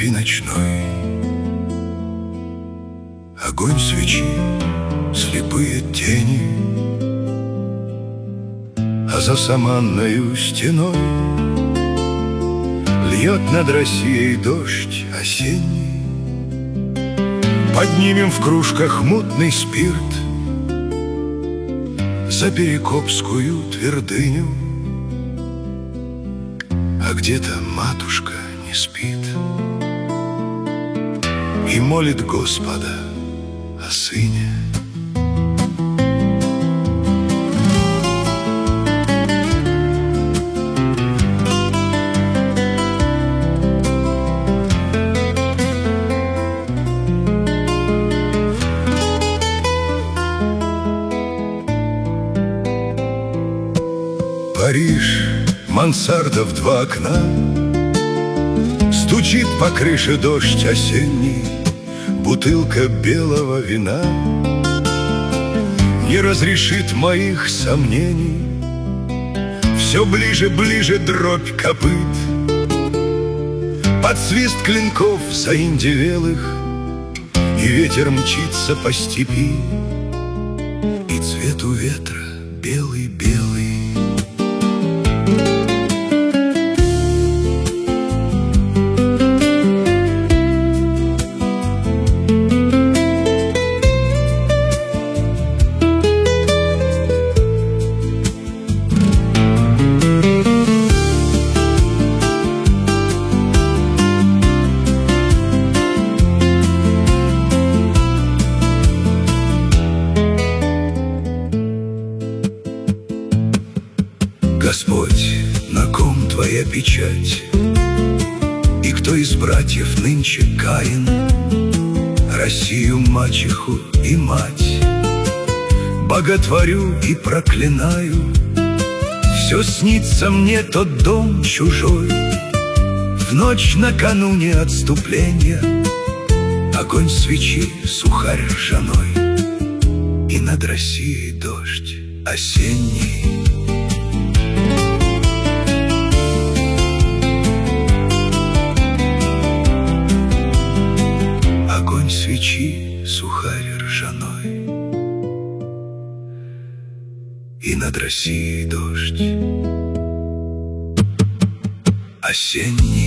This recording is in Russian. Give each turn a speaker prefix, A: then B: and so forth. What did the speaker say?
A: степи ночной. Огонь свечи, слепые тени, а за саманною стеной льет над Россией дождь осенний. Поднимем в кружках мутный спирт за Перекопскую твердыню, а где-то матушка не спит и молит Господа о сыне. Париж, мансарда в 2 окна, стучит по крыше дождь осенний, бутылка белого вина не разрешит моих сомнений. Все ближе, ближе дробь копыт, под свист клинков заиндевелых, и ветер мчится по степи, и цвет у ветра белый-белый. Господь, на ком твоя печать? И кто из братьев нынче Каин? Россию, мачеху и мать боготворю и проклинаю. Все снится мне тот дом чужой. В ночь накануне отступления огонь свечи, сухарь ржаной, и над Россией дождь осенний. Свечи, сухарь ржаной, и над Россией дождь осенний.